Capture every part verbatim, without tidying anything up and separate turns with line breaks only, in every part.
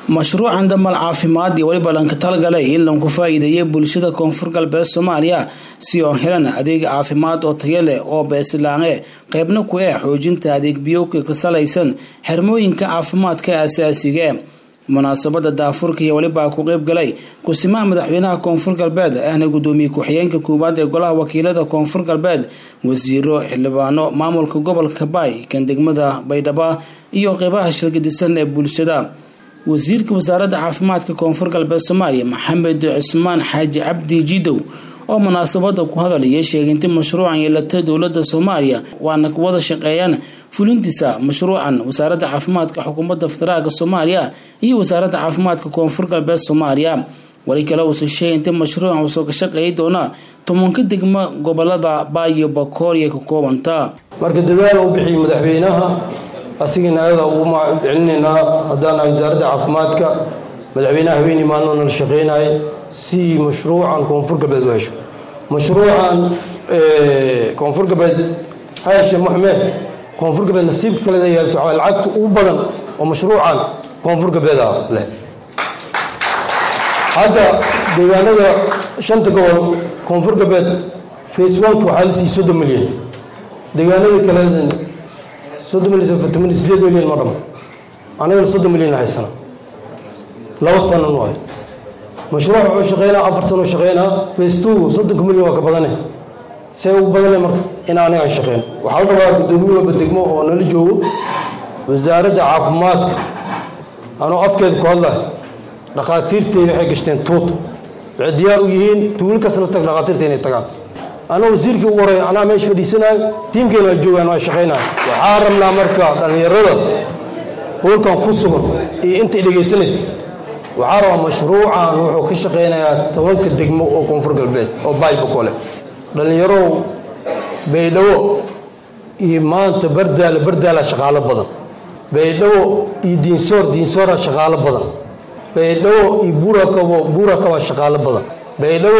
مشروع damal caafimaad iyo waliba lanka talgalay in lagu faa'iideeyo bulshada koonfur galbeed Soomaaliya si oo helaan adeeg caafimaad oo tayo leh oo beeslaange qaybna ku ah xoojinta adeeg biyoodka ka salaysan xirmooyinka caafimaadka asaasiga ah munaasabada daafurka iyo waliba ku qayb galay kusimaha madaxweynaha koonfur galbeed ahna gudoomiye ku-xigeenka koowaad ee golaha wakiilada koonfur galbeed wasiiro xildhibaano maamulka gobolka Bay kan degmada Baydhabo iyo qaybaha shirkadisan ee bulshada wasiirka wasaaradda caafimaadka koonfur galbeed Soomaaliya Maxamed Cusmaan Xaaji Cabdi Jidow oo munaasabada ku hadalay sheegintay mashruucan yeelata dawladda Soomaaliya waana ku wada shaqeeyaan fulintiisa mashruucan wasaaradda caafimaadka xukuumadda federaalka Soomaaliya iyo wasaaradda caafimaadka koonfur galbeed Soomaaliya wali kale oo sheegintay mashruucan uu soo ka shaqeeyay doona tobanka degmo gobolada Bay iyo Bakool ee ka koobanta
marka dadaal uu bixiyay madaxweynaha asigina ayada uu ma celinayna hadana wasaaradda caafimaadka madaxweynaha haweeney maalin la shaqeynay si mashruucan koonfur galbeed u hesho mashruucan ee koonfur galbeed Haashim Maxamed koonfur galbeed nasiib kale ay yeelto lacagta ugu badan oo mashruucan koonfur galbeed leh hada deegaanada shanta gobol koonfur galbeed phase one waxa la siiyay soddon milyan deegaanada kale soddon milyan فتمانية وستين milyan madam anaga soddon milyan haysana laba sano waay mashruuc oo shaqeynaa afar sano shaqeynaa phase two soddon milyan waa ka badanay say u badanay marka in anaga shaqeyn waxa la rabaa gudoomiyaha degmo oo nala joogo wasaaradda caafimaadka anoo afkeed ku hadlay dhaqaatiirteena waxay gashteen tuut waxay diyaar u yihiin tuulkaas la tag dhaqaatiirteena ay tagaan أنا وزيرك وراي أنا ماشي في السنة تيم كنا جوا أنا شقينا وحارمنا مركا يعني الرضا فوق كان قصور إيه أنت اللي جالس وعاروا مشروعا وكشقينا تونك الدجمو أو كونفور البيت أو باي بقوله لأن يرو بيدو إيمان تبردل بردل شغال بدن بيدو يدين صور دين صور شغال بدن بيدو يبورا كوا بورا كوا شغال بدن بيدو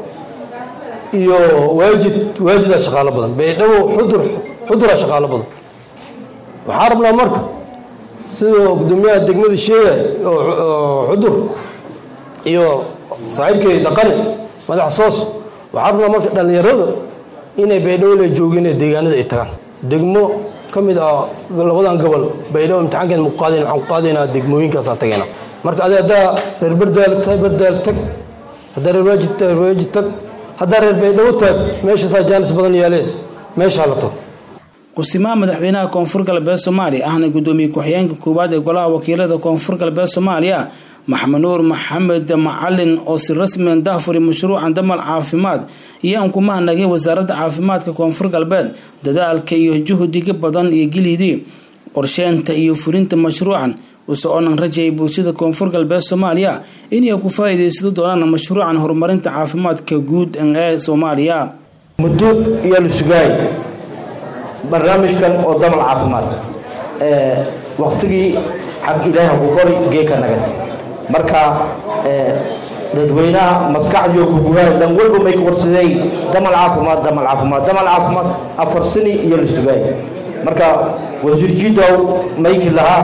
iyo waajid waajid shaqaale badan beedhow xudur xudur shaqaale badan waxa rabnaa marka sidoo gudoomiyaha degmada sheegay xudur iyo saaxiibkay dhaqan madax soos waxa rabnaa marka dhalinyarada inay beedhow la joogin deegaanada ay tagaan degmo kamid ah labadan gobol beedhow imtixaankan muqaadin waxaan qaadinaa degmooyinkaas tagayna marka adeeda reer bardaal tay bardaal tag hada reer waajid tay waajid tag هذا البيت ماشي ساجانس بدن ياله ماشي على طول
kusimaha madaxweynaha koonfur galbeed Soomaaliya ahna gudoomiye ku-xigeenka koowaad ee golaha wakiilada koonfur galbeed Soomaaliya Maxamed Nuur Maxamed Macalin oo si rasmi ah daafuri mashruucan damal caafimaad iyo aan kuma nagay wasaaradda caafimaadka koonfur galbeed dadaalka iyo juhdiga badan iyo gilidii qorsheynta iyo fulinta mashruucan وسألنا رجع بوسيدة كونفور galbeed Soomaaliya in ay ku faa'iideysto doonaan mashruucan horumarinta caafimaadka guud ee Soomaaliya
muddo iyo la sugay barnaamijkan oo damal caafimaad ee waqtigii xaq Ilaahay ku qoray geeka nagad marka ee dadweynaha maskaxdiyo ku guuray dan walba may qorsaday damal caafimaad damal caafimaad damal caafimaad afar sano iyo la sugay marka wasiir Jidow mayki laha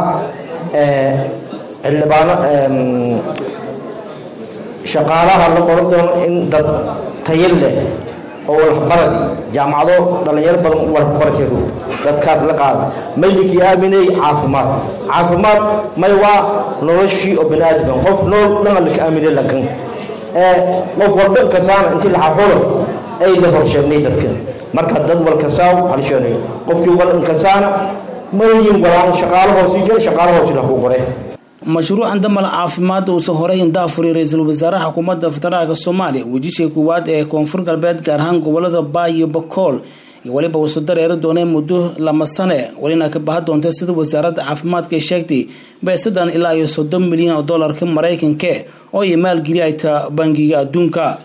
xildhibaano shaqaalaha la qoran doono in dad tayo leh oo waxbarad jaamacado dhalinyaro badan waxbarasho dadkaas la qaado mayliki aaminay caafimaad caafimaad may waa noloshii oo bini'aadam qof nool lama la aaminay lakin ee qof walba ka saan intii la xaqoro ay la horsheegnay dadka marka dad walka saaw halshanay qofkii wal in ka saana مايين ولا شغاله وسيجل شغاله وسيله وقره
مشروع damal caafimaad oo soo horay daafuri ra'iisul wasaaraha xukuumadda federaalka Soomaaliya wajishay kuwaad ee koonfur galbeed gaar ahaan gobolada Bay iyo Bakool iyo waliba uu soo dareero doonay muddo lama sano walina ka baahad doonta sida wasaaradda caafimaadka sheegtay beesadan ilaa iyo soddon milyan oo dollarka Mareykanka oo ay maalgeliyay ta bangiga adduunka